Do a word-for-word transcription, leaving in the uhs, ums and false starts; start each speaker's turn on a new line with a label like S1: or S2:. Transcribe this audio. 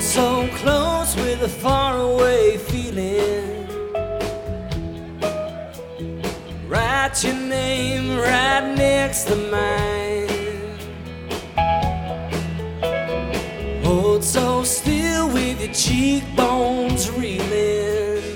S1: so close with a faraway feeling. Write your name right next to mine. Hold so still with your cheekbones